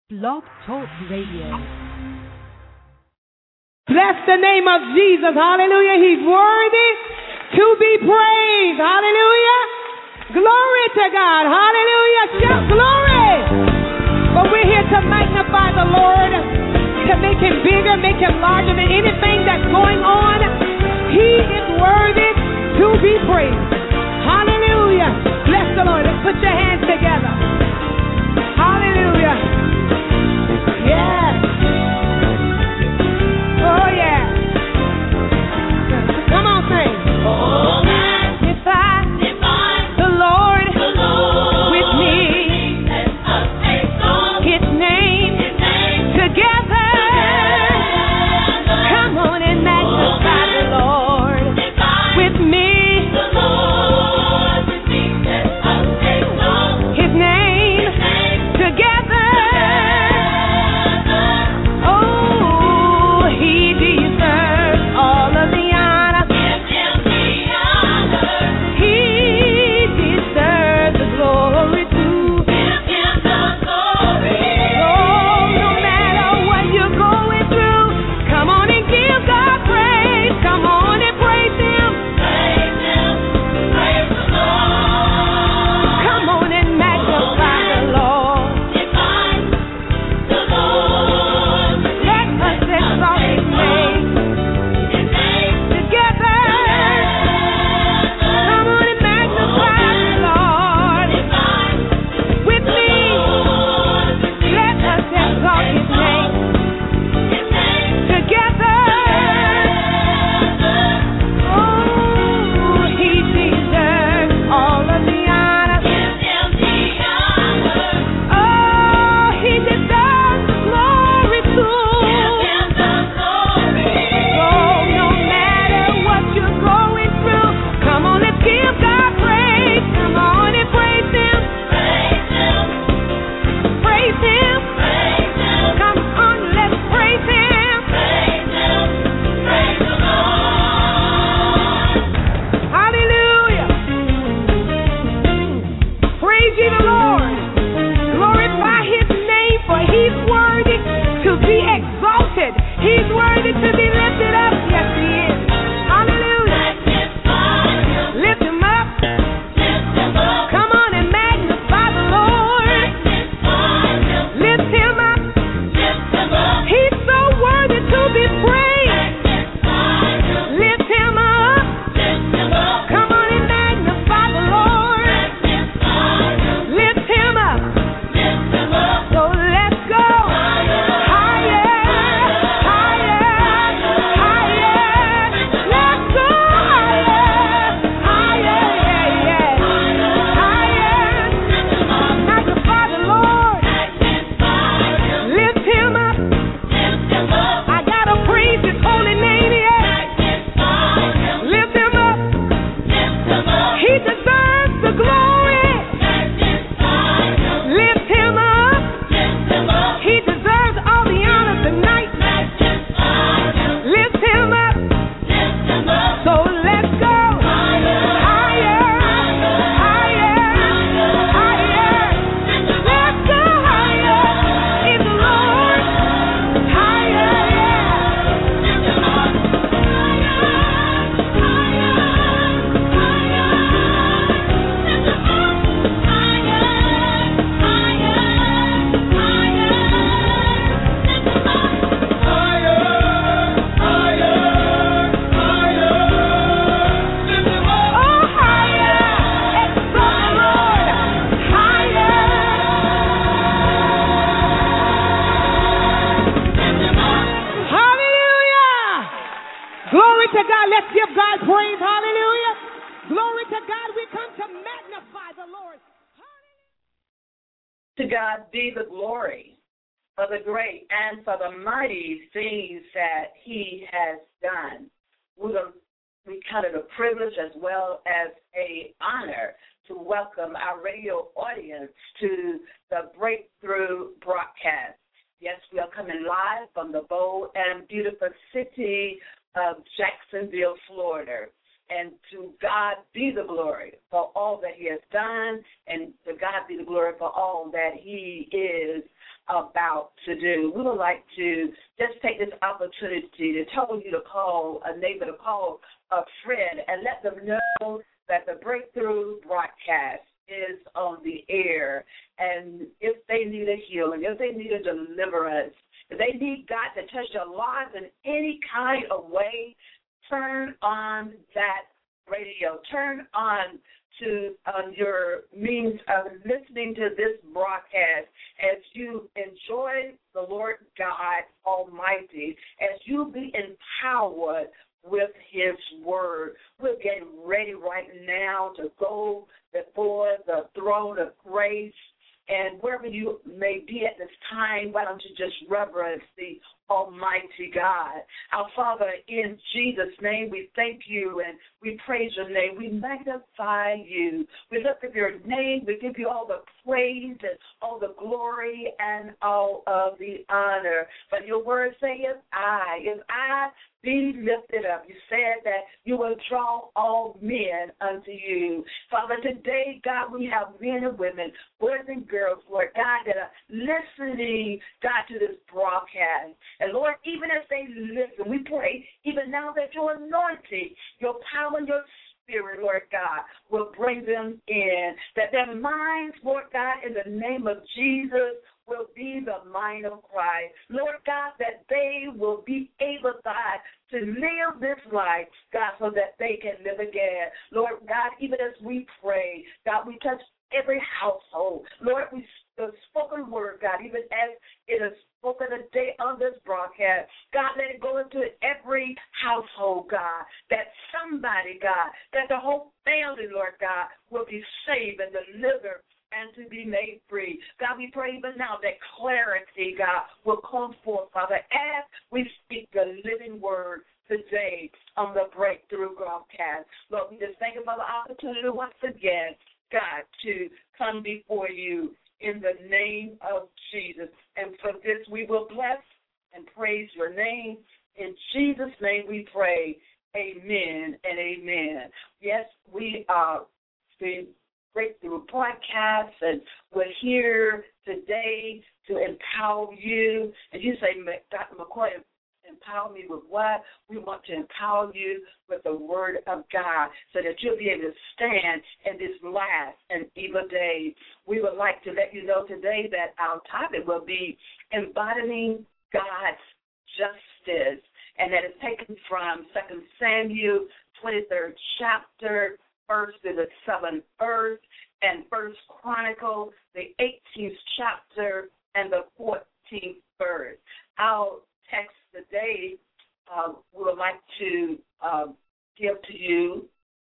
Blog Talk Radio. Bless the name of Jesus. Hallelujah. He's worthy to be praised. Hallelujah. Glory to God. Hallelujah. Shout glory. But we're here to magnify the Lord, to make him bigger, make him larger than anything that's going on. He is worthy to be praised. Hallelujah. Bless the Lord. Let's put your hands together. Hallelujah. Yes. Oh, yeah. Come on, sing. Oh, magnify the Lord with me. Let us exalt his name together. Come on and magnify the Lord with me. Let us exalt his name together. To God be the glory for the great and for the mighty things that he has done. We count it a privilege as well as an honor to welcome our radio audience to the Breakthrough broadcast. Yes, we are coming live from the bold and beautiful city of Jacksonville, Florida. And to God be the glory for all that he has done, and to God be the glory for all that he is about to do. We would like to just take this opportunity to tell you to call a neighbor, to call a friend, and let them know that the Breakthrough broadcast is on the air. And if they need a healing, if they need a deliverance, if they need God to touch their lives in any kind of way, turn on that radio. Turn on to your means of listening to this broadcast as you enjoy the Lord God Almighty, as you be empowered with his word. We're getting ready right now to go before the throne of grace. And wherever you may be at this time, why don't you just reverence the Almighty God. Our Father, in Jesus' name, we thank you and we praise your name. We magnify you. We lift up your name. We give you all the praise and all the glory and all of the honor. But your word says, if I be lifted up. You said that you will draw all men unto you. Father, today, God, we have men and women, boys and girls, Lord God, that are listening, God, to this broadcast. And, Lord, even as they listen, we pray even now that your anointing, your power, your Spirit, Lord God, will bring them in, that their minds, Lord God, in the name of Jesus, will be the mind of Christ. Lord God, that they will be able, God, to live this life, God, so that they can live again. Lord God, even as we pray, God, we touch every household. Lord, the spoken word, God, even as it is spoken today on this broadcast, God, let it go into every household, God, that somebody, God, that the whole family, Lord God, will be saved and delivered and to be made free. God, we pray even now that clarity, God, will come forth, Father, as we speak the living word today on the Breakthrough broadcast. Lord, we just thank you for the opportunity once again, God, to come before you in the name of Jesus. And for this we will bless and praise your name. In Jesus' name we pray. Amen and amen. Yes, we are the Breakthrough broadcast, and we're here today to empower you. And you say, Dr. McCoy, empower me with what? We want to empower you with the word of God so that you'll be able to stand in this last and evil day. We would like to let you know today that our topic will be embodying God's justice, and that is taken from 2 Samuel, 23rd chapter, 1st to the 7th verse, and 1 Chronicles, the 18th chapter, and the 14th verse. Our text today we would like to give to you.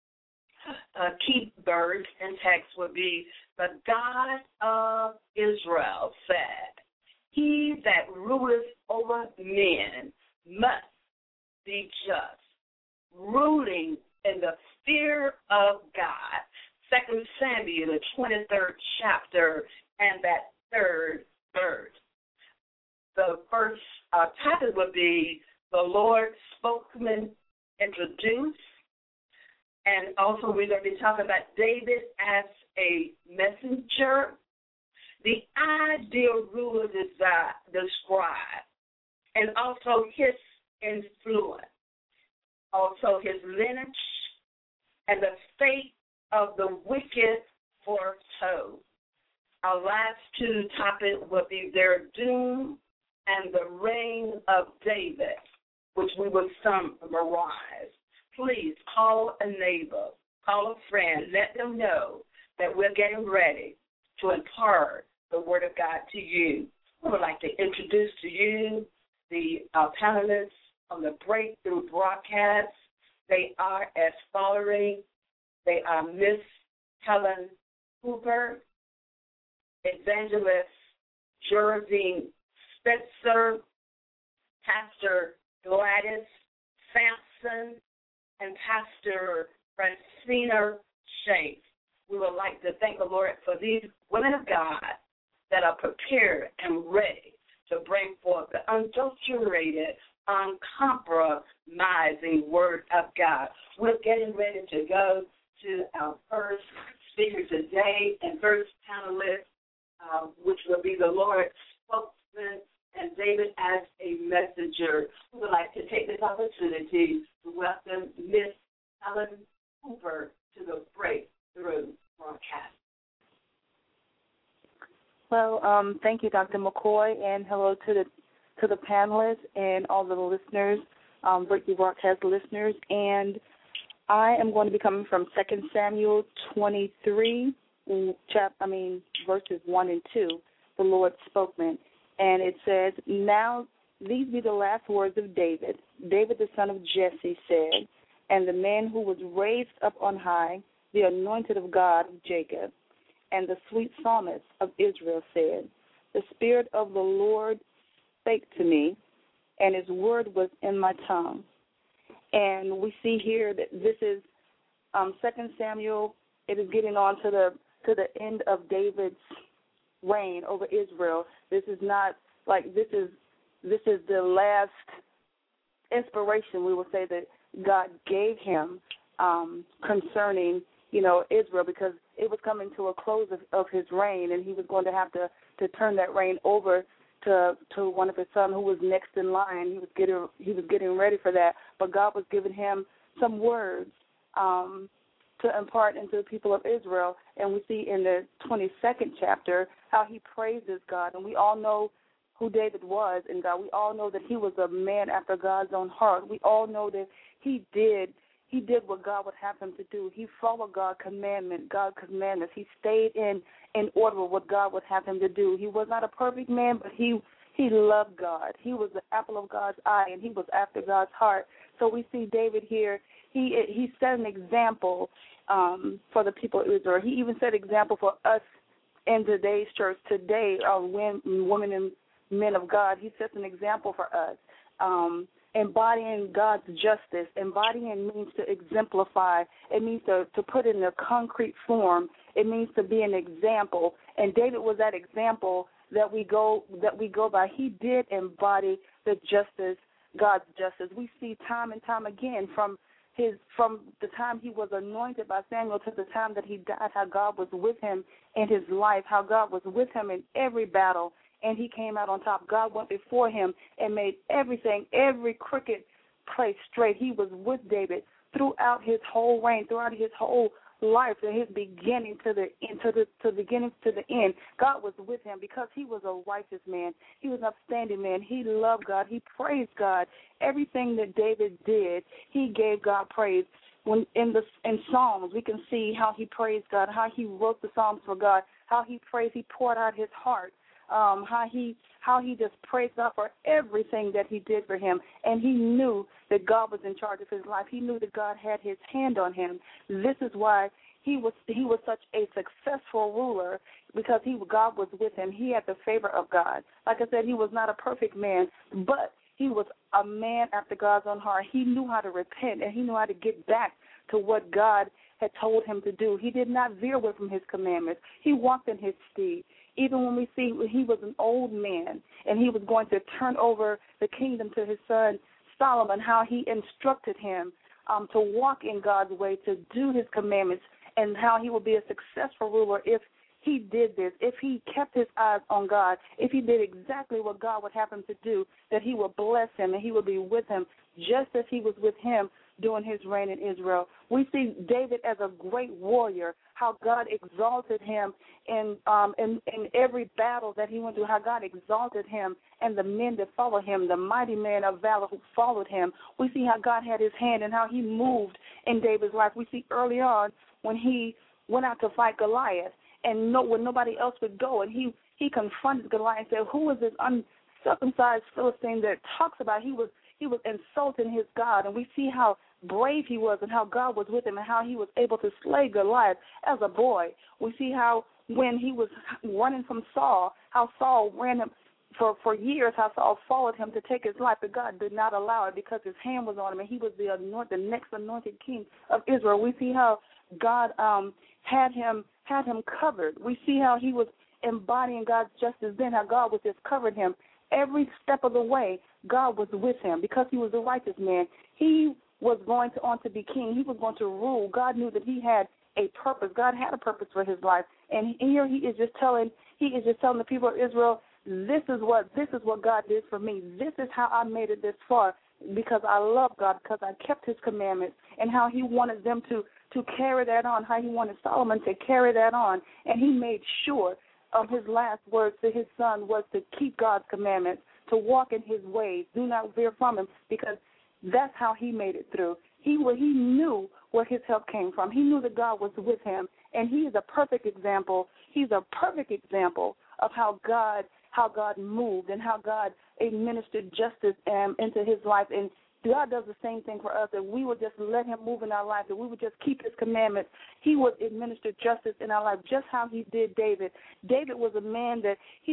Key verse and text would be, the God of Israel said, he that ruleth over men must be just, ruling in the fear of God. 2 Samuel, the 23rd chapter, and that 3rd verse. The first topic would be the Lord's spokesman introduced. And also we're going to be talking about David as a messenger. The ideal ruler described. And also his influence. Also his lineage, and the fate of the wicked foretold. Our last two topics will be their doom and the reign of David, which we will summarize. Please call a neighbor, call a friend, let them know that we're getting ready to impart the word of God to you. We would like to introduce to you the panelists on the Breakthrough broadcast. They are as following. They are Miss Helen Hooper, Evangelist Geraldine Spitzer, Pastor Gladys Sampson, and Pastor Francina Shea. We would like to thank the Lord for these women of God that are prepared and ready to bring forth the unadulterated, uncompromising Word of God. We're getting ready to go to our first speaker today and first panelist, which will be the Lord's spokesman and David as a messenger. We would like to take this opportunity to welcome Miss Helen Hooper to the Breakthrough broadcast. Well, thank you, Dr. McCoy, and hello to the panelists and all the listeners, Breakthrough broadcast listeners. And I am going to be coming from 2 Samuel 23, verses 1 and 2, the Lord's spokesman. And it says, "Now these be the last words of David. David, the son of Jesse, said, and the man who was raised up on high, the anointed of God of Jacob, and the sweet psalmist of Israel said, the Spirit of the Lord spake to me, and his word was in my tongue." And we see here that this is 2 Samuel. It is getting on to the end of David's reign over Israel. This is not like this is the last inspiration, we will say, that God gave him concerning, Israel, because it was coming to a close of his reign, and he was going to have to turn that reign over to one of his sons who was next in line. He was getting ready for that, but God was giving him some words to impart into the people of Israel. And we see in the 22nd chapter how he praises God, and we all know who David was in God. We all know that he was a man after God's own heart. We all know that he did what God would have him to do. He followed God's commandments. He stayed in order with what God would have him to do. He was not a perfect man, but he loved God. He was the apple of God's eye, and he was after God's heart. So we see David here. He set an example for the people of Israel. He even set an example for us in today's church today, women and men of God. He sets an example for us. Embodying God's justice. Embodying means to exemplify. It means to put in a concrete form. It means to be an example. And David was that example that we go by. He did embody the justice, God's justice. We see time and time again from the time he was anointed by Samuel to the time that he died, how God was with him in his life, how God was with him in every battle, and he came out on top. God went before him and made every crooked place straight. He was with David throughout his whole reign, throughout his whole life, from his beginning to the end. God was with him because he was a righteous man. He was an upstanding man. He loved God. He praised God. Everything that David did, he gave God praise. When in Psalms, we can see how he praised God, how he wrote the Psalms for God, how he praised, he poured out his heart. How he just praised God for everything that he did for him, and he knew that God was in charge of his life. He knew that God had his hand on him. This is why he was such a successful ruler, because God was with him. He had the favor of God. Like I said, he was not a perfect man, but he was a man after God's own heart. He knew how to repent, and he knew how to get back to what God had told him to do. He did not veer away from his commandments. He walked in his stead. Even when we see he was an old man and he was going to turn over the kingdom to his son Solomon, how he instructed him to walk in God's way, to do his commandments, and how he would be a successful ruler if he did this, if he kept his eyes on God, if he did exactly what God would have him to do, that he would bless him and he would be with him just as he was with him during his reign in Israel. We see David as a great warrior, how God exalted him in every battle that he went through, how God exalted him and the men that followed him, the mighty men of valor who followed him. We see how God had his hand and how he moved in David's life. We see early on when he went out to fight Goliath, and when nobody else would go, and he confronted Goliath and said, "Who is this uncircumcised Philistine that talks about?" He was insulting his God, and we see how brave he was and how God was with him and how he was able to slay Goliath as a boy. We see how when he was running from Saul, how Saul ran him for years, how Saul followed him to take his life, but God did not allow it because his hand was on him, and he was the next anointed king of Israel. We see how God had him covered. We see how he was embodying God's justice then, how God was just covered him every step of the way, God was with him because he was a righteous man. He was going on to be king. He was going to rule. God knew that he had a purpose. God had a purpose for his life. And here he is just telling the people of Israel, this is what God did for me. This is how I made it this far, because I love God, because I kept his commandments, and how he wanted them to carry that on, how he wanted Solomon to carry that on. And he made sure his last words to his son was to keep God's commandments, to walk in his ways, do not veer from him, because that's how he made it through. He knew where his help came from. He knew that God was with him, and he is a perfect example. He's a perfect example of how God moved and how God administered justice into his life. And God does the same thing for us, that we would just let him move in our life, that we would just keep his commandments. He would administer justice in our life, just how he did David. David was a man that he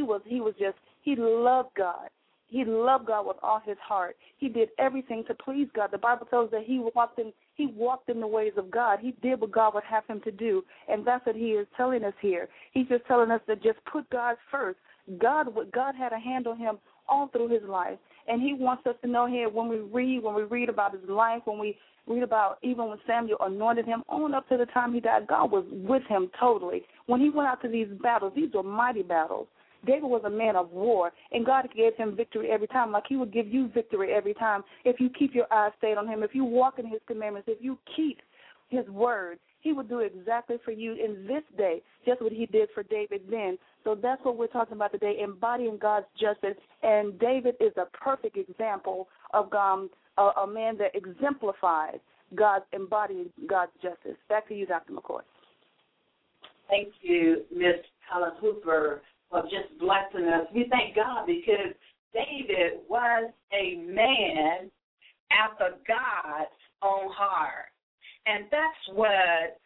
loved God. He loved God with all his heart. He did everything to please God. The Bible tells us that he walked in the ways of God. He did what God would have him to do, and that's what he is telling us here. He's just telling us to just put God first. God had a hand on him all through his life, and he wants us to know here when we read about his life, when we read about even when Samuel anointed him, on up to the time he died, God was with him totally. When he went out to these battles, these were mighty battles. David was a man of war, and God gave him victory every time, like he would give you victory every time if you keep your eyes stayed on him, if you walk in his commandments, if you keep his word. He would do exactly for you in this day, just what he did for David then. So that's what we're talking about today, embodying God's justice. And David is a perfect example of a man that exemplifies embodying God's justice. Back to you, Dr. McCoy. Thank you, Ms. Helen Hooper, for just blessing us. We thank God because David was a man after God's own heart. And that's what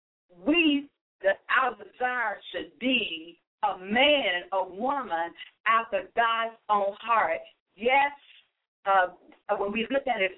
our desire should be, a man, a woman after God's own heart. Yes, when we look at it,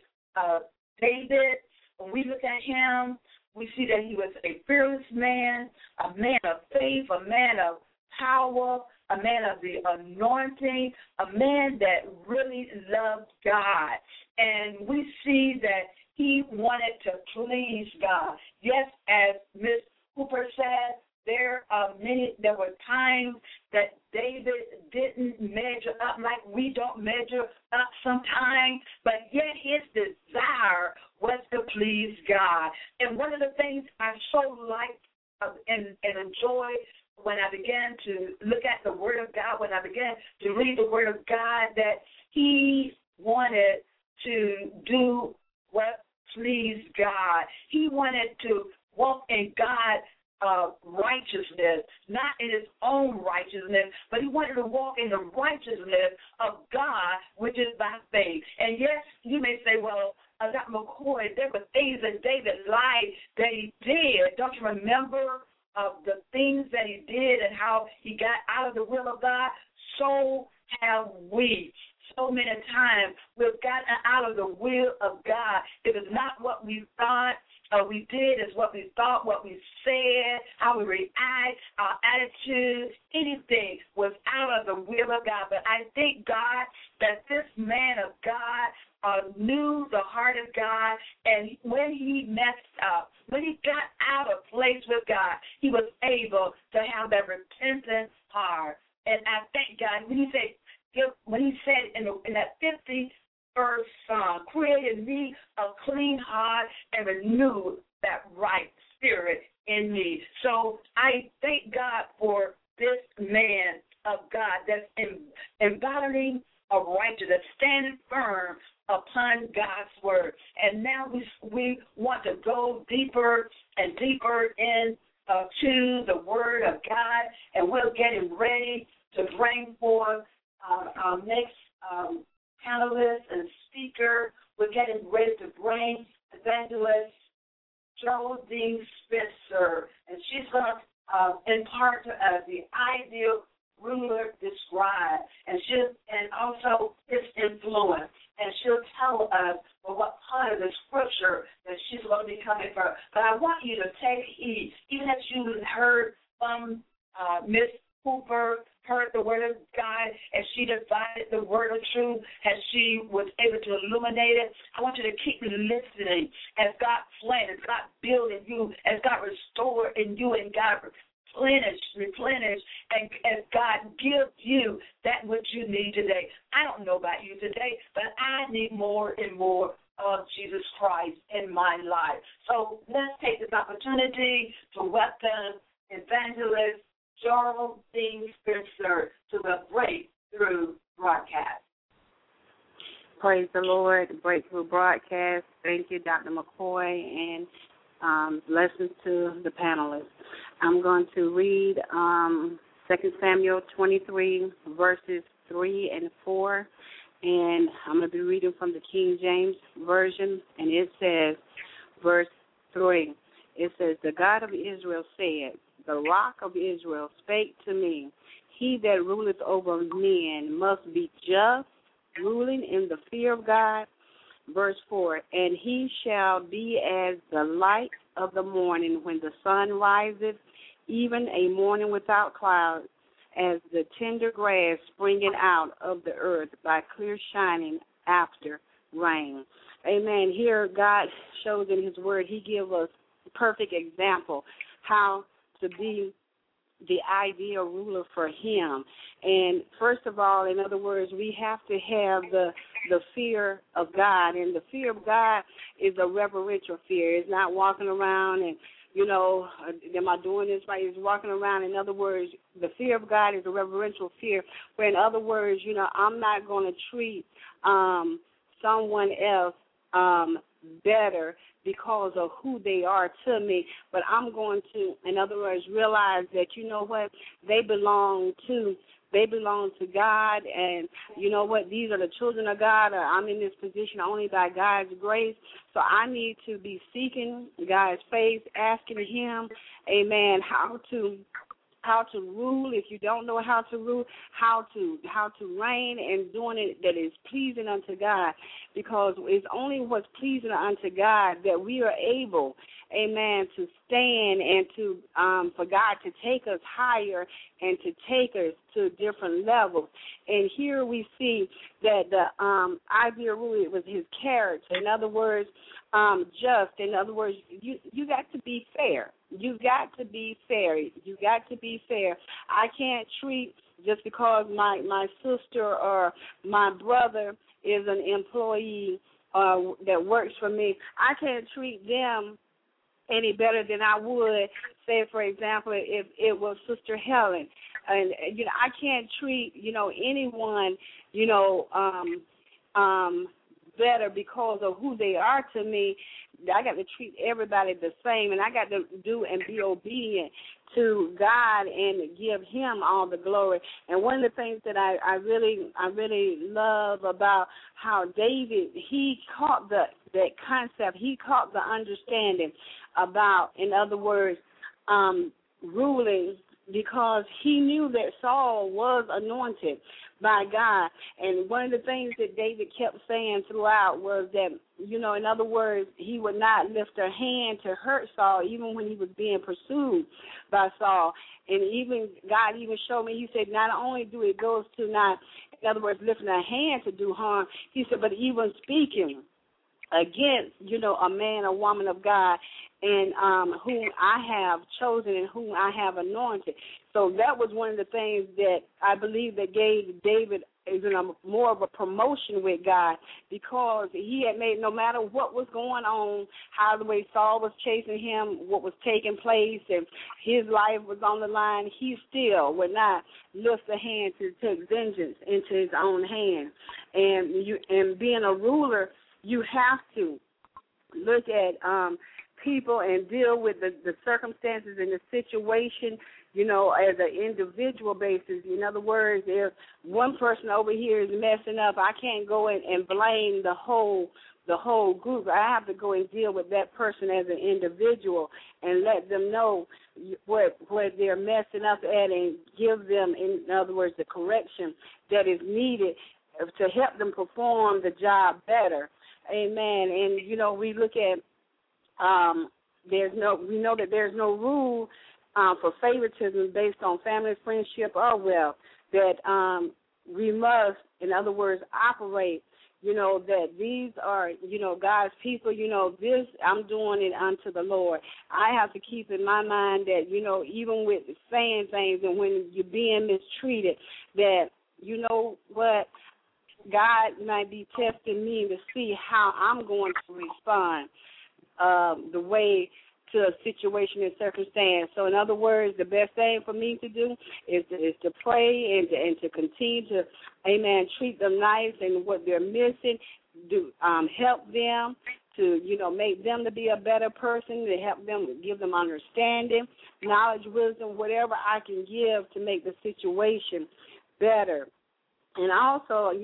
David, when we look at him, we see that he was a fearless man, a man of faith, a man of power, a man of the anointing, a man that really loved God. And we see that he wanted to please God. Yes, as Ms. Cooper said, there were times that David didn't measure up like we don't measure up sometimes, but yet his desire was to please God. And one of the things I so liked and enjoyed when I began to look at the Word of God, when I began to read the Word of God, that he wanted to do what pleased God. He wanted to walk in God's righteousness, not in his own righteousness, but he wanted to walk in the righteousness of God, which is by faith. And yes, you may say, well, Dr. McCoy, there were things in David's life that he did. Don't you remember the things that he did and how he got out of the will of God? So have we. So many times we've gotten out of the will of God. It is not what we thought we did, it's what we thought, what we said, how we react, our attitude, anything was out of the will of God. But I thank God that this man of God knew the heart of God, and when he messed up, when he got out of place with God, he was able to have that repentant heart. And I thank God when he said in that 51st Psalm, create in me a clean heart and renew that right spirit in me. So I thank God for this man of God that's embodying a righteousness, standing firm upon God's word. And now we want to go deeper and deeper into the word of God, and we're getting ready to bring forth our next panelist and speaker. We're getting ready to bring Evangelist Geraldine Spencer, and she's going to impart to us the ideal ruler described, and also his influence. And she'll tell us what part of the scripture that she's going to be coming from. But I want you to take heed, even as you heard from Miss Hooper heard the word of God, as she divided the word of truth, as she was able to illuminate it. I want you to keep listening as God planned, as God built in you, as God restored in you, and God replenish, and as God gives you that which you need today. I don't know about you today, but I need more and more of Jesus Christ in my life. So let's take this opportunity to welcome Evangelist Geraldine Spencer to the Breakthrough Broadcast. Praise the Lord, Breakthrough Broadcast. Thank you, Dr. McCoy, and blessings to the panelists. I'm going to read 2 Samuel 23, verses 3 and 4, and I'm going to be reading from the King James Version, and it says, verse 3, it says, the God of Israel said, the Rock of Israel spake to me, he that ruleth over men must be just, ruling in the fear of God. Verse 4, and he shall be as the light of the morning when the sun riseth, even a morning without clouds, as the tender grass springing out of the earth by clear shining after rain. Amen. Here God shows in his word, he gives us a perfect example how to be the ideal ruler for him. And first of all, in other words, we have to have the fear of God. And the fear of God is a reverential fear. It's not walking around and, you know, am I doing this right? It's walking around. In other words, the fear of God is a reverential fear, where in other words, you know, I'm not going to treat someone else better because of who they are to me, but I'm going to, in other words, realize that, you know what, they belong to God, and you know what, these are the children of God, or I'm in this position only by God's grace, so I need to be seeking God's face, asking him, amen, how to rule. If you don't know how to rule, how to reign, and doing it that is pleasing unto God, because it's only what's pleasing unto God that we are able, amen, to stand and to for God to take us higher and to take us to different levels. And here we see that the ideal ruler was his character. In other words, just. In other words, you got to be fair. You got to be fair. You got to be fair. I can't treat, just because my sister or my brother is an employee that works for me, I can't treat them any better than I would, say, for example, if it was Sister Helen. And, you know, I can't treat, you know, anyone, you know, better because of who they are to me. I got to treat everybody the same, and I got to do and be obedient to God and give him all the glory. And one of the things that I really love about how David, he caught that concept, he caught the understanding about, in other words, ruling, because he knew that Saul was anointed by God. And one of the things that David kept saying throughout was that, you know, in other words, he would not lift a hand to hurt Saul, even when he was being pursued by Saul. And even God even showed me, he said, not only do it goes to not, in other words, lifting a hand to do harm, he said, but even speaking against, you know, a man or woman of God, and whom I have chosen and whom I have anointed. So that was one of the things that I believe that gave David is in more of a promotion with God, because he had made, no matter what was going on, how the way Saul was chasing him, what was taking place, and his life was on the line, he still would not lift a hand to take vengeance into his own hand. And being a ruler, you have to look at people and deal with the circumstances and the situation, you know, as an individual basis. In other words, if one person over here is messing up, I can't go in and blame the whole group. I have to go and deal with that person as an individual and let them know what they're messing up at, and give them, in other words, the correction that is needed to help them perform the job better. Amen. And, you know, we look at we know that there's no rule for favoritism based on family, friendship, or wealth, that we must, in other words, operate, that these are, God's people, this, I'm doing it unto the Lord. I have to keep in my mind that, even with saying things and when you're being mistreated, that, what, God might be testing me to see how I'm going to respond the way to a situation and circumstance. So, in other words, the best thing for me to do is to pray and to continue to, amen, treat them nice and what they're missing, help them to, make them to be a better person, to help them, give them understanding, knowledge, wisdom, whatever I can give to make the situation better. And also,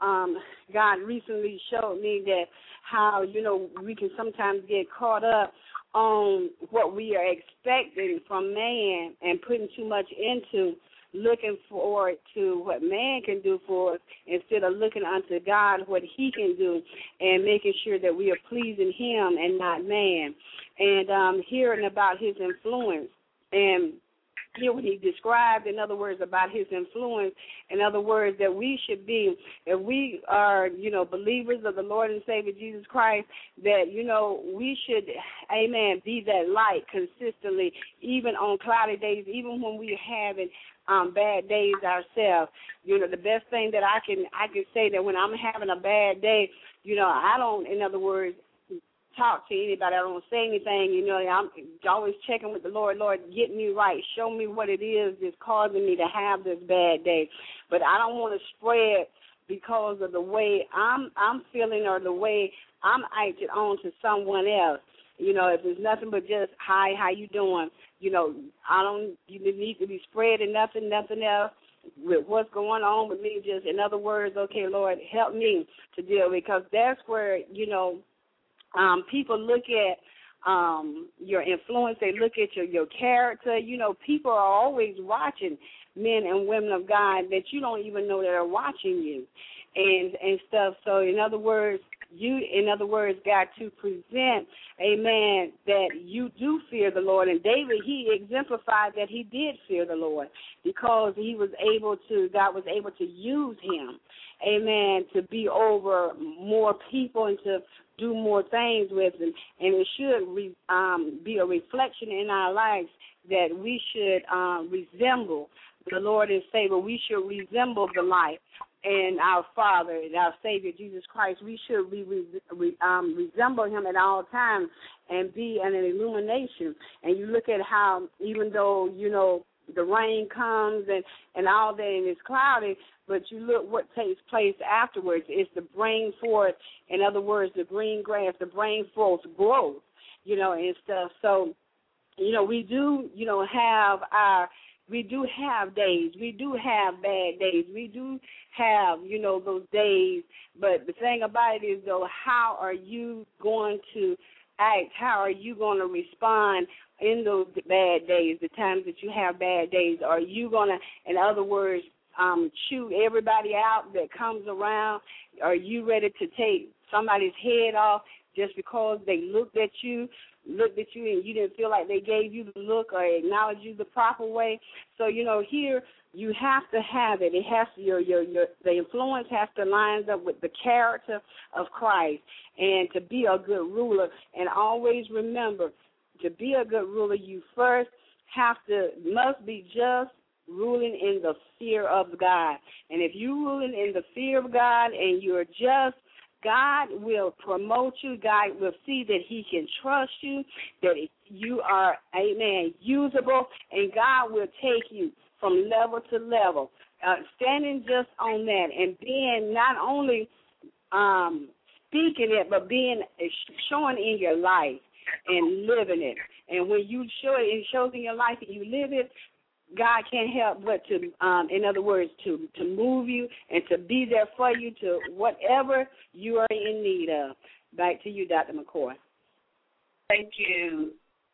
God recently showed me that how, we can sometimes get caught up on what we are expecting from man and putting too much into looking forward to what man can do for us instead of looking unto God what he can do and making sure that we are pleasing him and not man. And hearing about his influence and here when he described, in other words, about his influence, in other words, that we should be, if we are, believers of the Lord and Savior Jesus Christ, that, we should, amen, be that light consistently, even on cloudy days, even when we're having bad days ourselves. The best thing that I can say that when I'm having a bad day, I don't, in other words, talk to anybody. I don't say anything. I'm always checking with the Lord. Lord, get me right. Show me what it is that's causing me to have this bad day. But I don't want to spread because of the way I'm feeling or the way I'm acting on to someone else. If it's nothing but just, hi, how you doing? You need to be spreading nothing else with what's going on with me. Just, in other words, okay, Lord, help me to deal, because that's where, people look at your influence. They look at your character. People are always watching men and women of God that you don't even know that are watching you and stuff. So, in other words, got to present, amen, that you do fear the Lord. And David, he exemplified that he did fear the Lord because God was able to use him, amen, to be over more people and to do more things with them. And it should be a reflection in our lives that we should resemble the Lord and Savior. We should resemble the light and our Father and our Savior, Jesus Christ. We should resemble him at all times and be an illumination. And you look at how, even though, the rain comes and all that and it's cloudy, but you look what takes place afterwards is to bring forth, in other words, the green grass, to bring forth growth, and stuff. So, we do, we do have days. We do have bad days. We do have, those days. But the thing about it is, though, how are you going to act? How are you going to respond in those bad days, the times that you have bad days? Are you going to, in other words, shoot everybody out that comes around? Are you ready to take somebody's head off just because they looked at you and you didn't feel like they gave you the look or acknowledged you the proper way? So, here you have to have it. It has to, the influence has to line up with the character of Christ and to be a good ruler. And always remember, to be a good ruler, you first must be just, ruling in the fear of God. And if you're ruling in the fear of God and you're just, God will promote you. God will see that he can trust you, that you are, amen, usable, and God will take you from level to level. Standing just on that and being not only speaking it, but showing in your life and living it. And when you show it, it shows in your life and you live it, God can't help but to, in other words, to move you and to be there for you to whatever you are in need of. Back to you, Dr. McCoy. Thank you.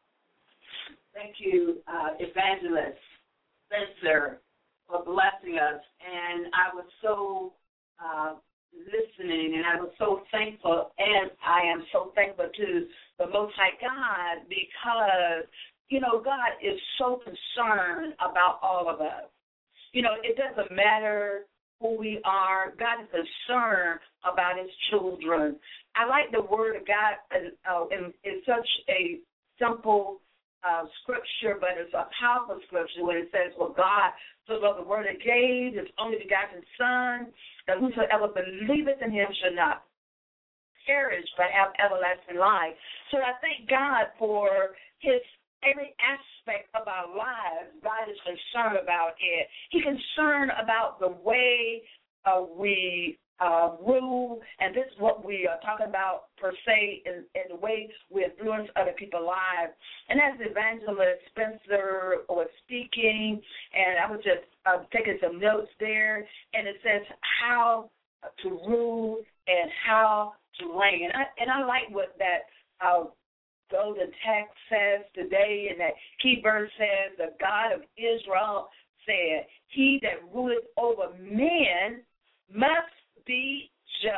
Thank you, Evangelist Spencer, for blessing us. And I was so listening, and I was so thankful, and I am so thankful to the Most High God because God is so concerned about all of us. It doesn't matter who we are. God is concerned about his children. I like the word of God in such a simple scripture, but it's a powerful scripture when it says, well, God so loved the world that gave his only begotten Son, that whosoever believeth in him shall not perish but have everlasting life. So I thank God for his every aspect of our lives. God is concerned about it. He's concerned about the way we rule, and this is what we are talking about per se in the way we influence other people's lives. And as Evangelist Spencer was speaking, and I was just taking some notes there, and it says how to rule and how to reign. And I like what that golden text says today, and that key verse says, the God of Israel said, he that ruleth over men must be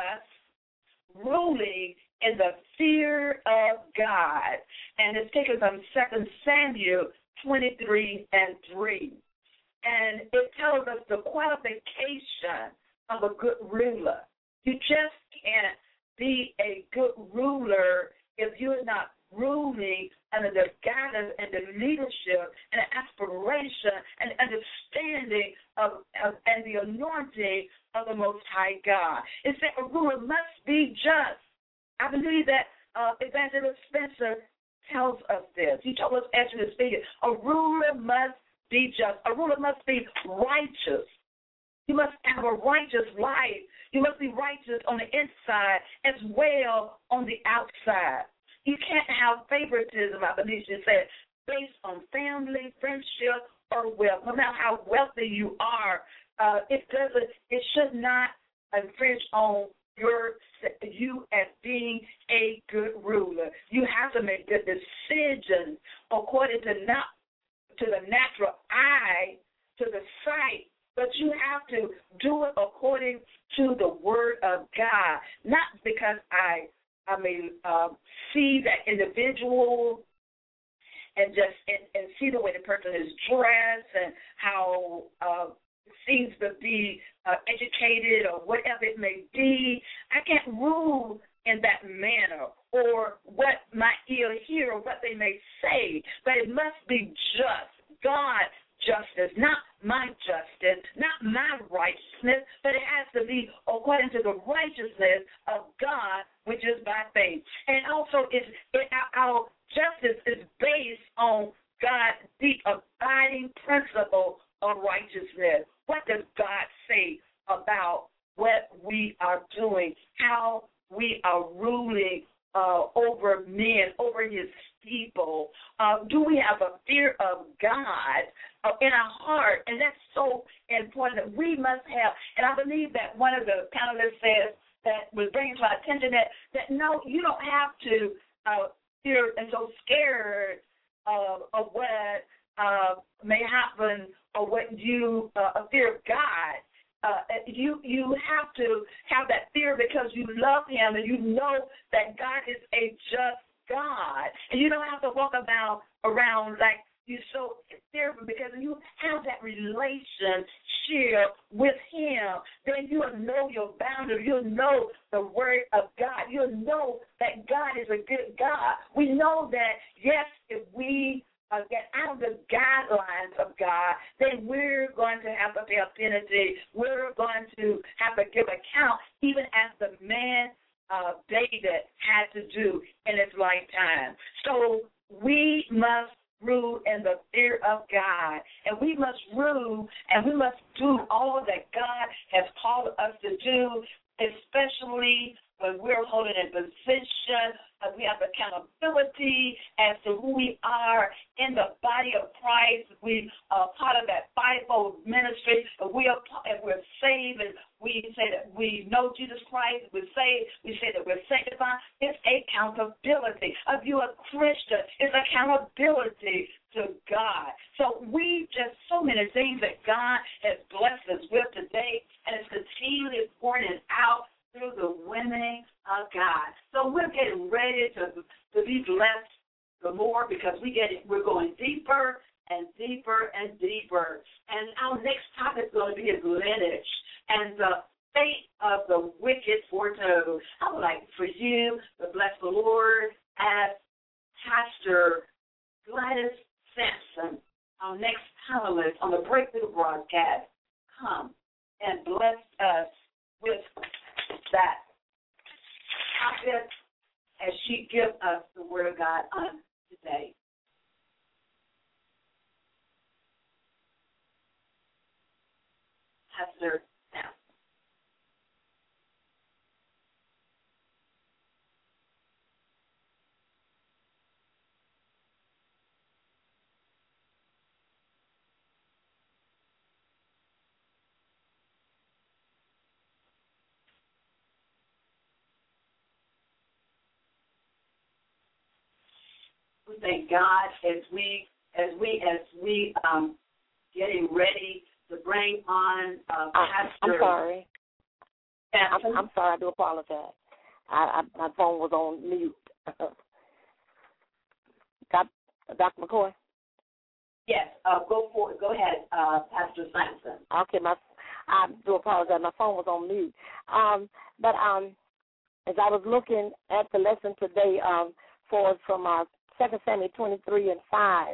just, ruling in the fear of God. And it's taken from 2 Samuel 23:3. And it tells us the qualification of a good ruler. You just can't be a good ruler if you're not ruling under the guidance and the leadership and the aspiration and understanding of and the anointing of the Most High God. It said a ruler must be just. I believe that Evangelist Spencer tells us this. He told us as we were speaking, a ruler must be just. A ruler must be righteous. You must have a righteous life. You must be righteous on the inside as well on the outside. You can't have favoritism, I believe you said, based on family, friendship, or wealth. No matter how wealthy you are, it should not infringe on you as being a good ruler. You have to make good decisions according to not to the natural eye, to the sight, but you have to do it according to the word of God, not because I may see that individual and just and see the way the person is dressed and how seems to be educated or whatever it may be. I can't rule in that manner or what my ear hear or what they may say, but it must be just. God's justice, not my justice, not my righteousness, but it has to be according to the righteousness of God, which is by faith. And also, our justice is based on God's deep abiding principle of righteousness. What does God say about what we are doing, how we are ruling over men, over his people? Do we have a fear of God in our heart? And that's so important that we must have. And I believe that one of the panelists says that was bringing to our attention that no, you don't have to fear and so scared of what may happen or what you fear of God. You have to have that fear because you love him and you know that God is a just God. And you don't have to walk around like you're so fearful because you have that relationship with him. Then you'll know your boundaries. You'll know the word of God. You'll know that God is a good God. We know that, yes, if we get out of the guidelines of God, then we're going to have to pay a penalty. We're going to have to give account, even as the man David had to do in his lifetime. So we must rule in the fear of God, and we must rule and we must do all that God has called us to do, especially when we're holding a position. We have accountability as to who we are in the body of Christ. We are part of that fivefold ministry. If we're saved and we say that we know Jesus Christ, we say that we're sanctified, it's accountability. If you're a Christian, it's accountability to God. So so many things that God has blessed us with today, and it's continually pouring it out through the women of God. So we're getting ready to be blessed the more because we're going deeper and deeper and deeper. And our next topic is going to be lineage and the fate of the wicked foretold. I would like for you to bless the Lord as Pastor Gladys Sampson, our next panelist on the Breakthrough broadcast, come and bless us with that topic as she gives us the Word of God on today. Pastor Sampson. We thank God as we getting ready to bring on Pastor. I'm sorry. I'm sorry. I do apologize. My phone was on mute. Dr. McCoy? Yes. Go for it. Go ahead, Pastor Sampson. Okay. I do apologize. My phone was on mute. But as I was looking at the lesson today, from 2 Samuel 23:5,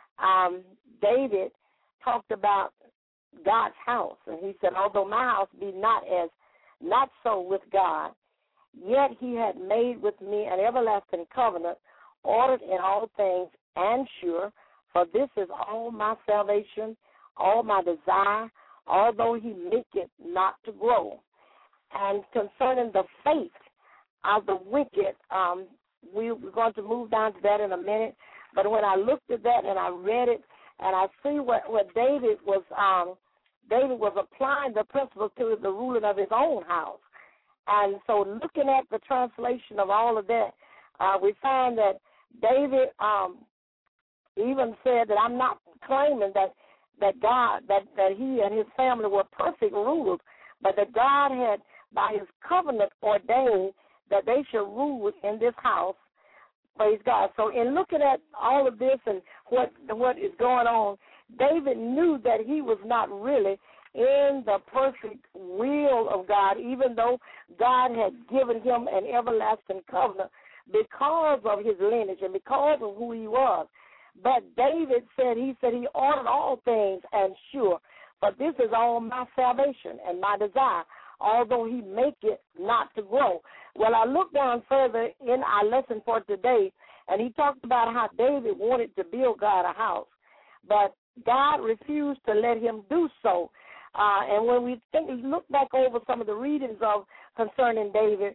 David talked about God's house, and he said, although my house be not so with God, yet he had made with me an everlasting covenant, ordered in all things and sure, for this is all my salvation, all my desire, although he make it not to grow. And concerning the faith of the wicked, we're going to move down to that in a minute, but when I looked at that and I read it, and I see what David was applying the principles to the ruling of his own house. And so looking at the translation of all of that, we find that David even said that I'm not claiming that God, that he and his family were perfect rulers, but that God had, by his covenant, ordained that they should rule in this house. Praise God. So in looking at all of this and what is going on, David knew that he was not really in the perfect will of God, even though God had given him an everlasting covenant because of his lineage and because of who he was. But David said he ordered all things and sure, but this is all my salvation and my desire, although he make it not to grow. Well, I look down further in our lesson for today, and he talked about how David wanted to build God a house, but God refused to let him do so. And when we look back over some of the readings of concerning David,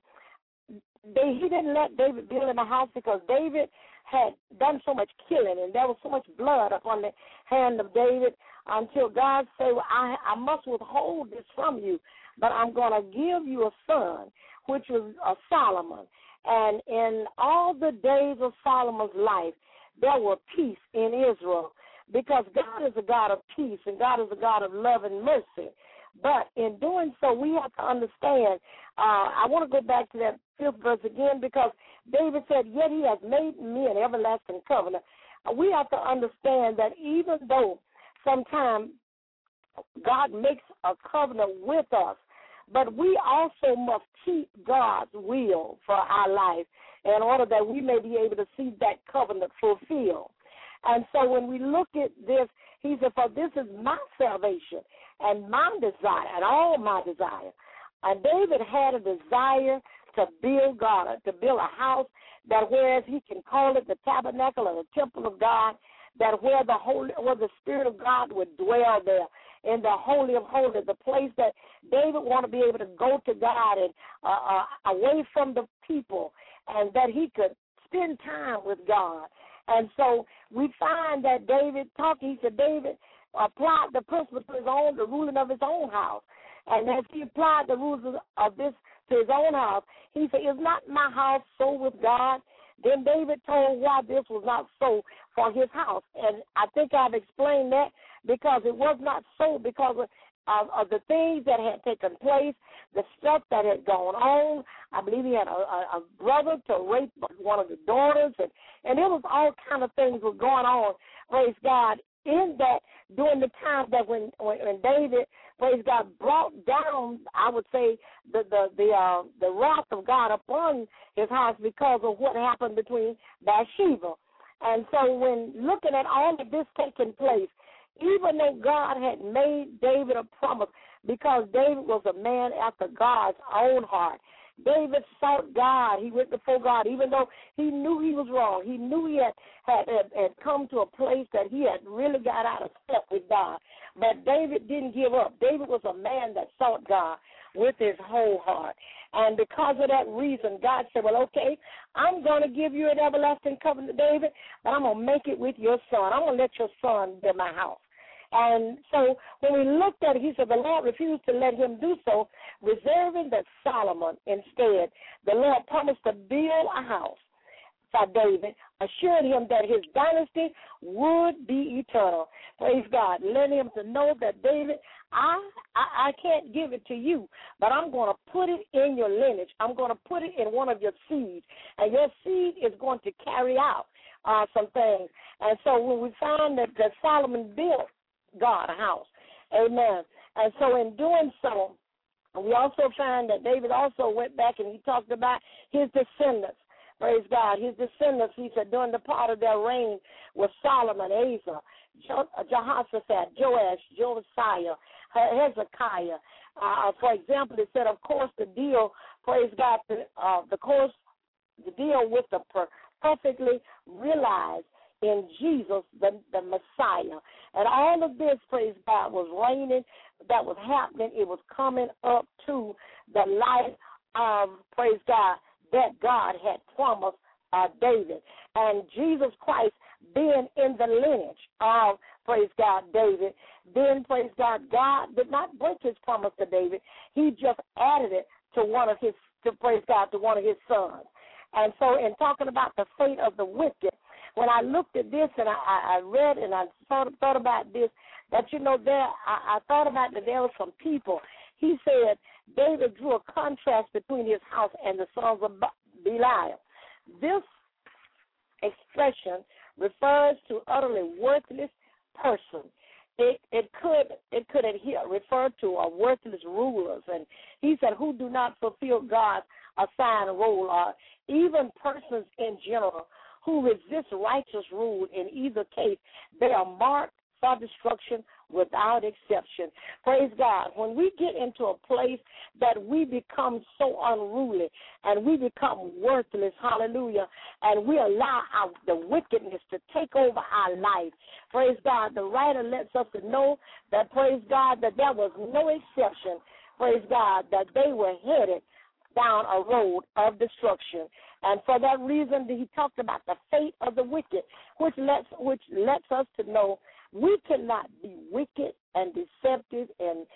he didn't let David build him a house because David had done so much killing, and there was so much blood upon the hand of David until God said, well, I must withhold this from you, but I'm going to give you a son, which was Solomon. And in all the days of Solomon's life, there were peace in Israel because God is a God of peace and God is a God of love and mercy. But in doing so, we have to understand, I want to go back to that 5th verse again because David said, yet he has made me an everlasting covenant. We have to understand that even though sometimes God makes a covenant with us, but we also must keep God's will for our life in order that we may be able to see that covenant fulfilled. And so when we look at this, he said, for this is my salvation and my desire and all my desire. And David had a desire to build God, to build a house that whereas he can call it the tabernacle or the temple of God, that where the Spirit of God would dwell there, in the Holy of Holies, the place that David wanted to be able to go to God and away from the people, and that he could spend time with God. And so we find that David applied the principle to the ruling of his own house. And as he applied the rules of this to his own house, he said, is not my house so with God? Then David told why this was not so for his house. And I think I've explained that because it was not so because of the things that had taken place, the stuff that had gone on. I believe he had a brother to rape one of the daughters, and it was all kind of things were going on, praise God, in that during the time that when David, praise God, brought down, I would say, the wrath of God upon his house because of what happened between Bathsheba. And so when looking at all of this taking place, even though God had made David a promise, because David was a man after God's own heart, David sought God. He went before God, even though he knew he was wrong. He knew he had come to a place that he had really got out of step with God. But David didn't give up. David was a man that sought God with his whole heart. And because of that reason, God said, well, okay, I'm going to give you an everlasting covenant, David, but I'm going to make it with your son. I'm going to let your son build my house. And so when we looked at it, he said the Lord refused to let him do so, reserving that Solomon instead. The Lord promised to build a house for David, assured him that his dynasty would be eternal. Praise God. Let him to know that, David, I can't give it to you, but I'm going to put it in your lineage. I'm going to put it in one of your seeds, and your seed is going to carry out some things. And so when we found that Solomon built God a house, amen. And so in doing so, we also find that David also went back and he talked about his descendants. Praise God. His descendants, he said, during the part of their reign was Solomon, Asa, Jehoshaphat, Joash, Josiah, Hezekiah. For example, it said, of course, the deal, praise God, the deal with the perfectly realized in Jesus, the Messiah. And all of this, praise God, was reigning, that was happening. It was coming up to the life of, praise God, that God had promised David. And Jesus Christ being in the lineage of, praise God, David, then, praise God, God did not break his promise to David. He just added it to one of his sons. And so in talking about the fate of the wicked, when I looked at this and I read and I thought about this, that, I thought about that there were some people. He said David drew a contrast between his house and the sons of Belial. This expression refers to utterly worthless person. It could refer to worthless rulers, and he said, who do not fulfill God's assigned role, or even persons in general who resist righteous rule. In either case, they are marked for destruction without exception. Praise God. When we get into a place that we become so unruly and we become worthless, hallelujah, and we allow the wickedness to take over our life, praise God, the writer lets us know that, praise God, that there was no exception, praise God, that they were headed down a road of destruction. And for that reason, he talked about the fate of the wicked, which lets us to know we cannot be wicked and deceptive and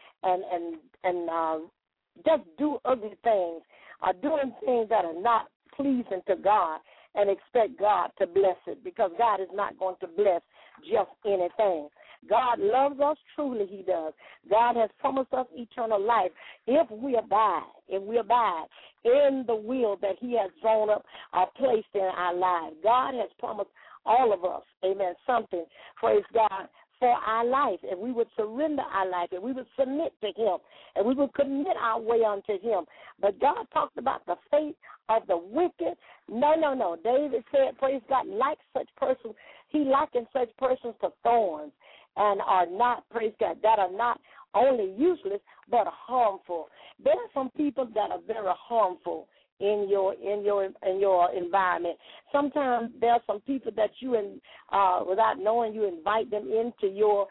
just do ugly things or doing things that are not pleasing to God and expect God to bless it, because God is not going to bless just anything. God loves us, truly he does. God has promised us eternal life if we abide in the will that he has drawn up or placed in our lives. God has promised all of us, amen, something, praise God, for our life. And we would surrender our life, and we would submit to him, and we would commit our way unto him. But God talked about the fate of the wicked. No. David said, praise God, like such persons, he likened such persons to thorns, and are not, praise God, that are not only useless but harmful. There are some people that are very harmful in your environment. Sometimes there are some people that you, without knowing, you invite them into your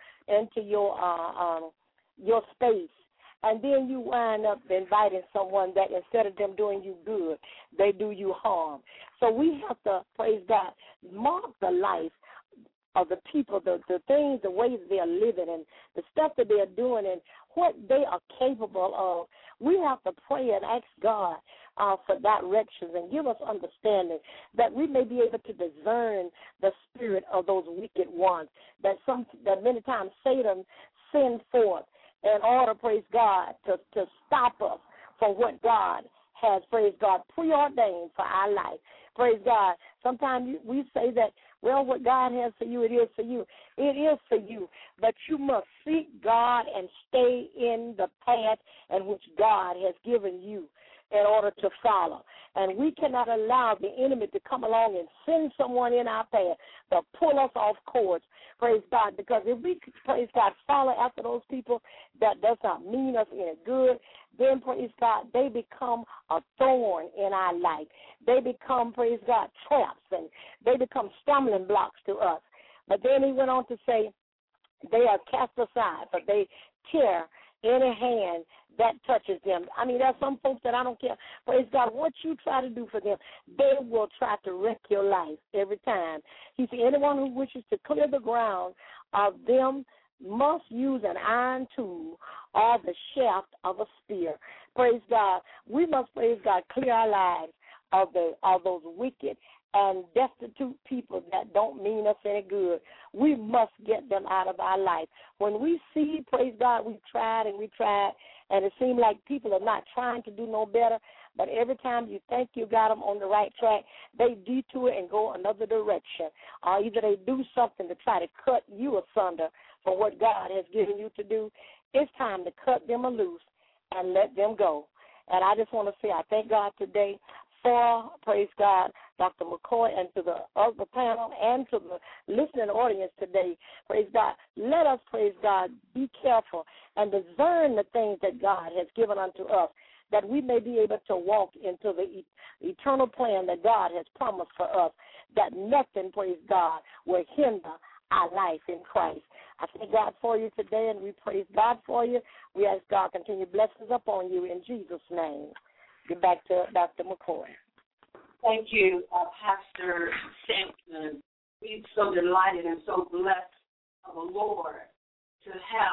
space, and then you wind up inviting someone that instead of them doing you good, they do you harm. So we have to, praise God, mark the life of the people, the things, the ways they are living, and the stuff that they are doing, and what they are capable of. We have to pray and ask God for directions and give us understanding that we may be able to discern the spirit of those wicked ones that many times Satan sends forth in order, praise God, to stop us from what God has, praise God, preordained for our life. Praise God. Sometimes we say that, well, what God has for you, it is for you. It is for you. But you must seek God and stay in the path in which God has given you in order to follow. And we cannot allow the enemy to come along and send someone in our path to pull us off course, praise God, because if we, praise God, follow after those people that does not mean us any good, then, praise God, they become a thorn in our life. They become, praise God, traps, and they become stumbling blocks to us. But then he went on to say, they are cast aside, but they tear any hand that touches them. I mean, there's some folks that I don't care. Praise God, what you try to do for them, they will try to wreck your life every time. He said, anyone who wishes to clear the ground of them must use an iron tool or the shaft of a spear. Praise God. We must, praise God, clear our lives of those wicked and destitute people that don't mean us any good. We must get them out of our life. When we see, praise God, we've tried, and it seems like people are not trying to do no better, but every time you think you got them on the right track, they detour and go another direction. Or either they do something to try to cut you asunder from what God has given you to do. It's time to cut them loose and let them go. And I just want to say I thank God today for, praise God, Dr. McCoy, and to the other panel and to the listening audience today. Praise God. Let us, praise God, be careful and discern the things that God has given unto us, that we may be able to walk into the eternal plan that God has promised for us, that nothing, praise God, will hinder our life in Christ. I thank God for you today, and we praise God for you. We ask God continue blessings upon you in Jesus' name. Get back to Dr. McCoy. Thank you, Pastor Sampson. We're so delighted and so blessed of the Lord to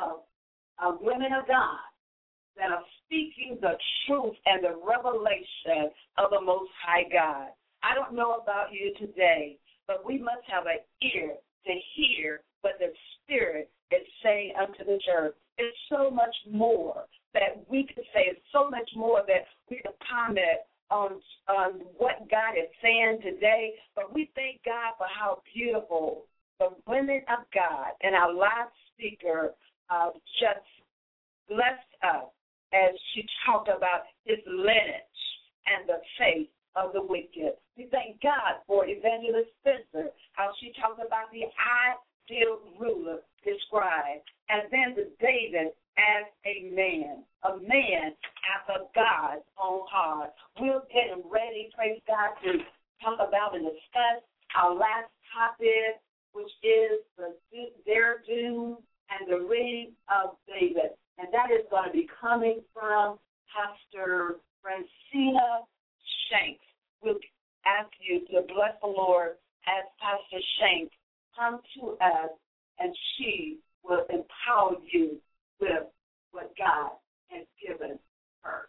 have women of God that are speaking the truth and the revelation of the Most High God. I don't know about you today, but we must have an ear to hear what the Spirit is saying unto the church. It's so much more that we could say. It's so much more that we could comment on what God is saying today. But we thank God for how beautiful the women of God and our last speaker just blessed us as she talked about his lineage and the faith of the wicked. We thank God for Evangelist Spencer, how she talked about the ideal ruler described, and then the David as a man after God's own heart. We're getting ready, praise God, to talk about and discuss our last topic, which is their doom and the ring of David. And that is going to be coming from Pastor Francina Shanks. We'll ask you to bless the Lord as Pastor Shanks comes to us, and she will empower you with what God has given her.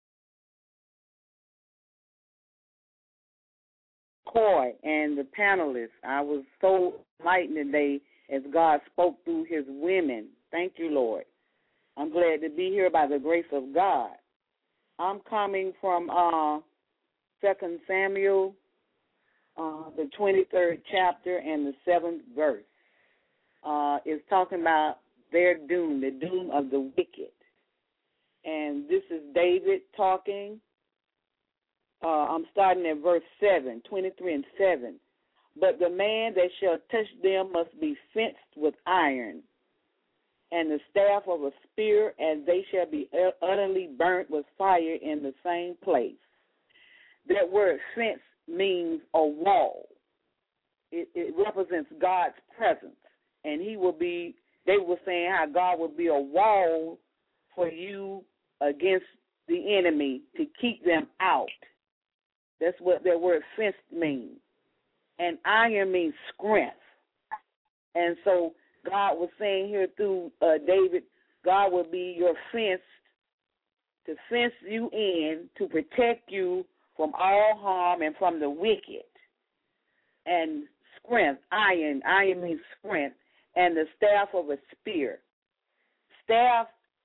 Coy and the panelists, I was so enlightened today as God spoke through his women. Thank you, Lord. I'm glad to be here by the grace of God. I'm coming from 2 Samuel, the 23rd chapter and the 7th verse. It's talking about their doom, the doom of the wicked. And this is David talking. I'm starting at verse 7, 23 and 7. But the man that shall touch them must be fenced with iron, and the staff of a spear, and they shall be utterly burnt with fire in the same place. That word fence means a wall. It represents God's presence. And they were saying how God would be a wall for you against the enemy to keep them out. That's what that word fence means. And iron means strength. And so God was saying here through David, God will be your fence, to fence you in, to protect you from all harm and from the wicked. And strength, iron means strength, and the staff of a spear. Staff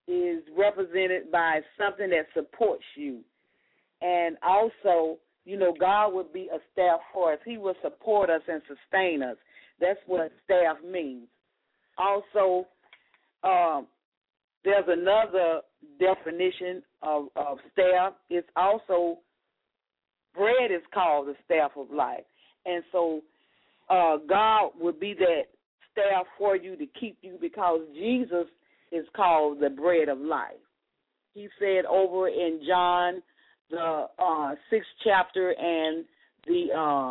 is represented by something that supports you. And also, you know, God would be a staff for us. He will support us and sustain us. That's what staff means. Also, there's another definition of staff. It's also, bread is called the staff of life. And so God would be that staff for you to keep you, because Jesus is called the bread of life. He said over in John, the 6th chapter and the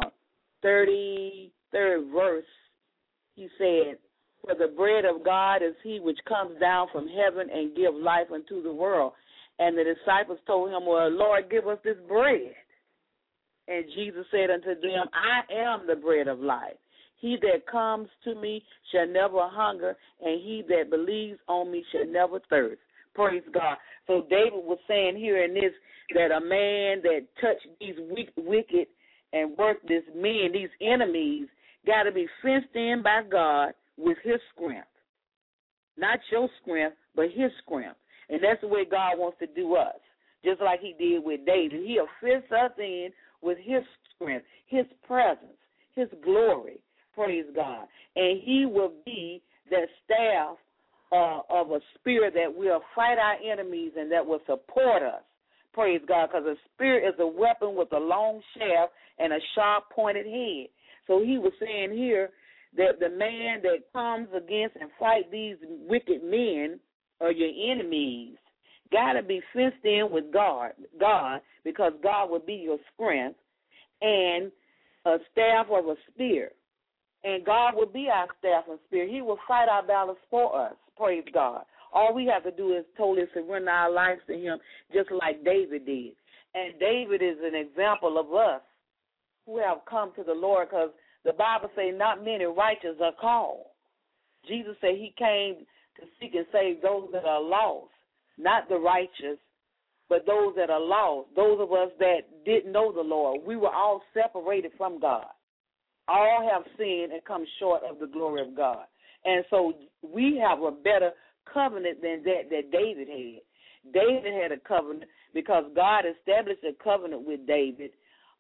33rd verse, he said, "For the bread of God is he which comes down from heaven and give life unto the world." And the disciples told him, "Well, Lord, give us this bread." And Jesus said unto them, "I am the bread of life. He that comes to me shall never hunger, and he that believes on me shall never thirst." Praise God. So David was saying here in this that a man that touched these wicked and worthless men, these enemies, got to be fenced in by God with his strength. Not your strength, but his strength. And that's the way God wants to do us, just like he did with David. He'll fence us in with his strength, his presence, his glory. Praise God. And he will be that staff of a spirit that will fight our enemies and that will support us. Praise God, because a spirit is a weapon with a long shaft and a sharp pointed head. So he was saying here that the man that comes against and fight these wicked men or your enemies got to be fenced in with God, because God will be your strength, and a staff of a spear. And God will be our staff and spear. He will fight our battles for us. Praise God. All we have to do is totally surrender our lives to him, just like David did. And David is an example of us who have come to the Lord, because the Bible says not many righteous are called. Jesus said he came to seek and save those that are lost, not the righteous, but those that are lost, those of us that didn't know the Lord. We were all separated from God. All have sinned and come short of the glory of God. And so we have a better covenant than that David had. David had a covenant because God established a covenant with David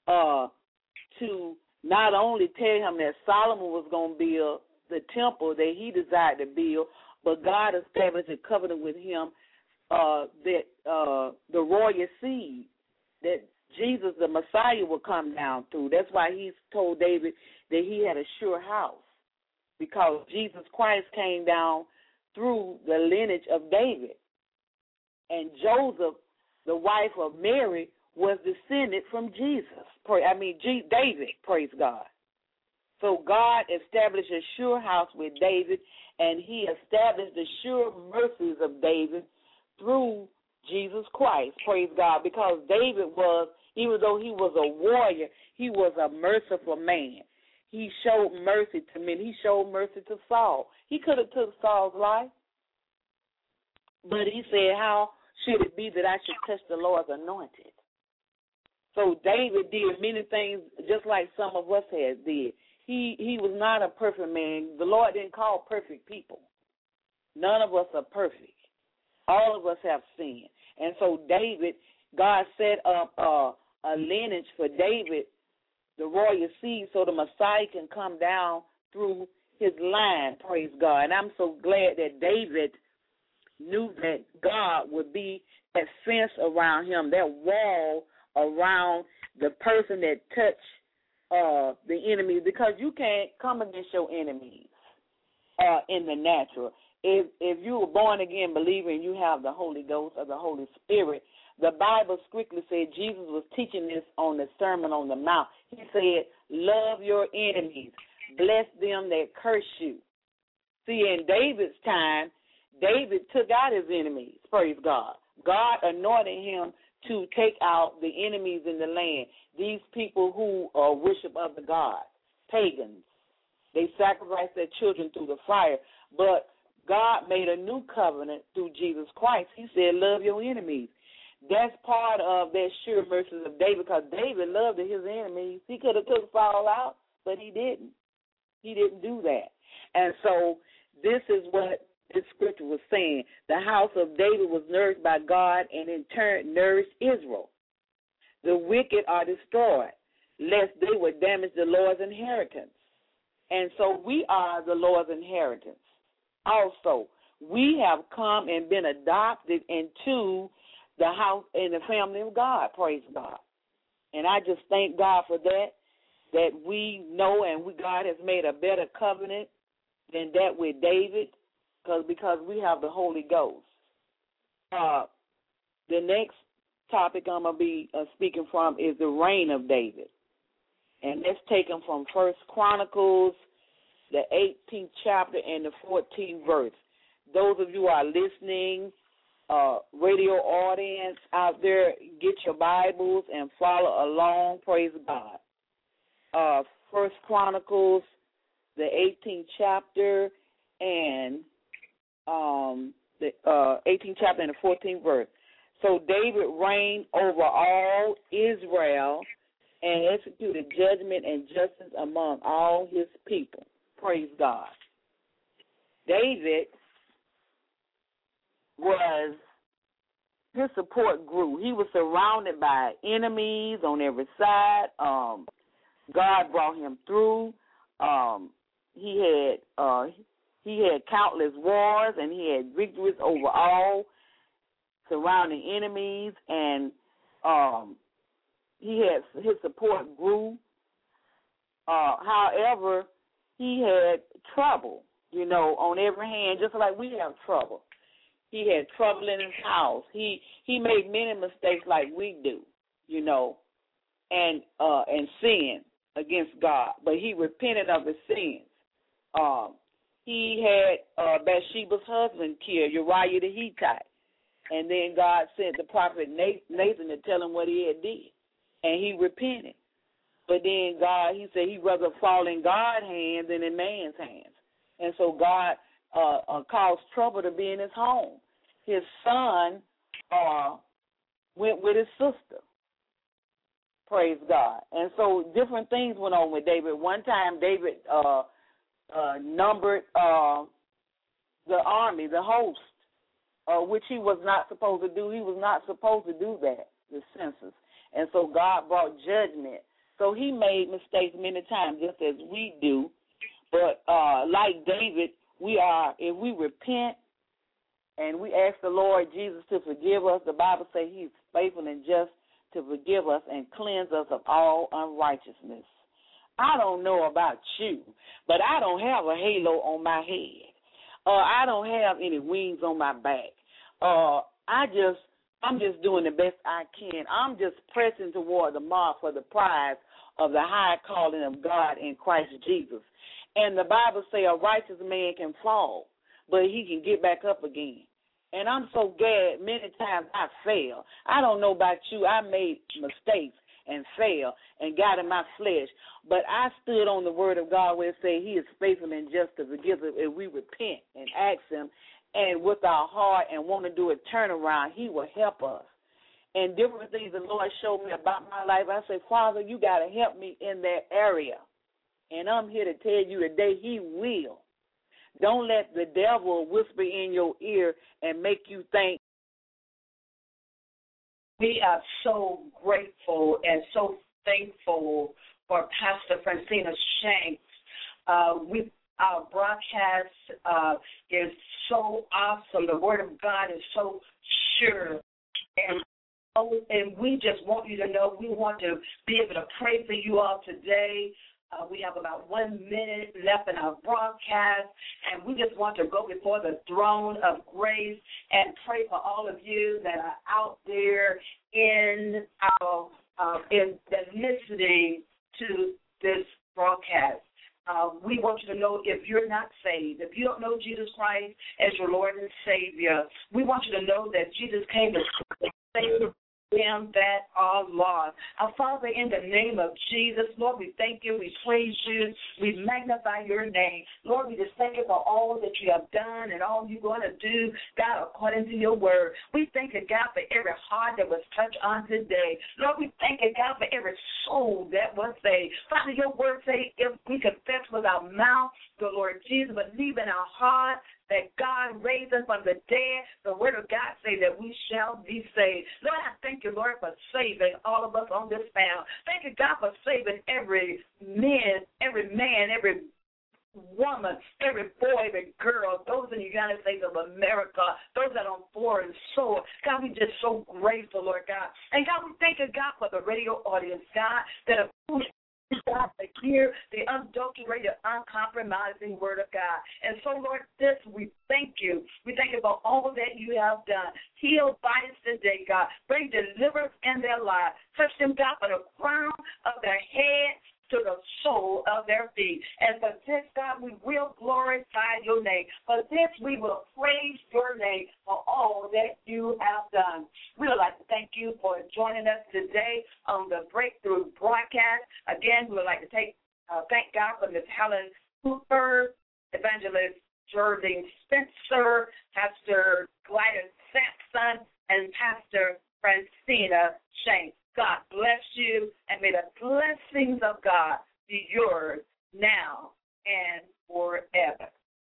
to not only tell him that Solomon was going to build the temple that he desired to build, but God established a covenant with him that the royal seed, that Jesus, the Messiah, will come down through. That's why he told David that he had a sure house, because Jesus Christ came down through the lineage of David. And Joseph, the wife of Mary, was descended from David, praise God. So God established a sure house with David, and he established the sure mercies of David through Jesus Christ, praise God, because David was, even though he was a warrior, he was a merciful man. He showed mercy to men. He showed mercy to Saul. He could have took Saul's life, but he said, how should it be that I should touch the Lord's anointed? So David did many things just like some of us did. He was not a perfect man. The Lord didn't call perfect people. None of us are perfect. All of us have sinned. And so David, God set up a lineage for David, the royal seed, so the Messiah can come down through his line, praise God. And I'm so glad that David knew that God would be that fence around him, that wall around the person that touched the enemy, because you can't come against your enemies in the natural. If you were born again believer and you have the Holy Ghost or the Holy Spirit, the Bible strictly said, Jesus was teaching this on the Sermon on the Mount. He said, love your enemies, bless them that curse you. See, in David's time, David took out his enemies, praise God. God anointed him to take out the enemies in the land, these people who worship other gods, pagans. They sacrificed their children through the fire, but God made a new covenant through Jesus Christ. He said, love your enemies. That's part of that sure mercies of David, because David loved his enemies. He could have took Saul out, but he didn't. He didn't do that. And so this is what this scripture was saying. The house of David was nourished by God and in turn nourished Israel. The wicked are destroyed, lest they would damage the Lord's inheritance. And so we are the Lord's inheritance. Also, we have come and been adopted into the house and the family of God, praise God. And I just thank God for that we know and God has made a better covenant than that with David because we have the Holy Ghost. The next topic I'm going to be speaking from is the reign of David. And that's taken from 1 Chronicles, the 18th chapter and the 14th verse. Those of you who are listening, radio audience out there, get your Bibles and follow along. Praise God. 1 Chronicles, the 18th chapter and the 18th chapter and the 14th verse. So David reigned over all Israel and executed judgment and justice among all his people. Praise God. David his support grew. He was surrounded by enemies on every side. God brought him through. He had countless wars, and he had victories over all surrounding enemies, and his support grew. However, he had trouble, on every hand, just like we have trouble. He had trouble in his house. He made many mistakes like we do, and sin against God. But he repented of his sins. He had Bathsheba's husband killed, Uriah the Hittite. And then God sent the prophet Nathan to tell him what he had did. And he repented. But then God, he said he'd rather fall in God's hands than in man's hands. And so God caused trouble to be in his home. His son went with his sister. Praise God. And so different things went on with David. One time David numbered the army, the host, which he was not supposed to do. He was not supposed to do that, the census. And so God brought judgment. So he made mistakes many times, just as we do. But like David, if we repent and we ask the Lord Jesus to forgive us, the Bible says he's faithful and just to forgive us and cleanse us of all unrighteousness. I don't know about you, but I don't have a halo on my head. I don't have any wings on my back. I'm just doing the best I can. I'm just pressing toward the mark for the prize of the high calling of God in Christ Jesus. And the Bible says a righteous man can fall, but he can get back up again. And I'm so glad many times I fail. I don't know about you. I made mistakes and fail and got in my flesh. But I stood on the word of God where it says he is faithful and just to forgive us if we repent and ask him. And with our heart and want to do a turnaround, he will help us. And different things the Lord showed me about my life, I say, Father, you got to help me in that area. And I'm here to tell you today he will. Don't let the devil whisper in your ear and make you think. We are so grateful and so thankful for Pastor Francina Shanks. Our broadcast is so awesome. The Word of God is so sure. And we just want you to know we want to be able to pray for you all today. We have about 1 minute left in our broadcast, and we just want to go before the throne of grace and pray for all of you that are out there in listening to this broadcast. We want you to know if you're not saved, if you don't know Jesus Christ as your Lord and Savior, we want you to know that Jesus came to save them that are lost. Our Father, in the name of Jesus, Lord, we thank you, we praise you, we magnify your name. Lord, we just thank you for all that you have done and all you're going to do, God, according to your word. We thank you, God, for every heart that was touched on today. Lord, we thank you, God, for every soul that was saved. Father, your word say if we confess with our mouth the Lord Jesus, believe in our heart that God raised us from the dead. The word of God say that we shall be saved. Lord, I thank you, Lord, for saving all of us on this panel. Thank you, God, for saving every man, every woman, every boy, every girl, those in the United States of America, those that are on foreign soil. God, we're just so grateful, Lord God. And God, we thank you, God, for the radio audience, God, that have God, to hear the unadulterated, uncompromising word of God. And so, Lord, we thank you. We thank you for all that you have done. Heal bodies today, God. Bring deliverance in their lives. Touch them, God, from the crown of their heads to the sole of their feet. And for this, God, we will glorify your name. For this, we will praise your name for all that you have done. We would like to thank you for joining us today on the Breakthrough broadcast. Again, we would like to thank God for Ms. Helen Cooper, Evangelist Geraldine Spencer, Pastor Gladys Sampson, and Pastor Francina Shanks. God bless you, and may the blessings of God be yours now and forever.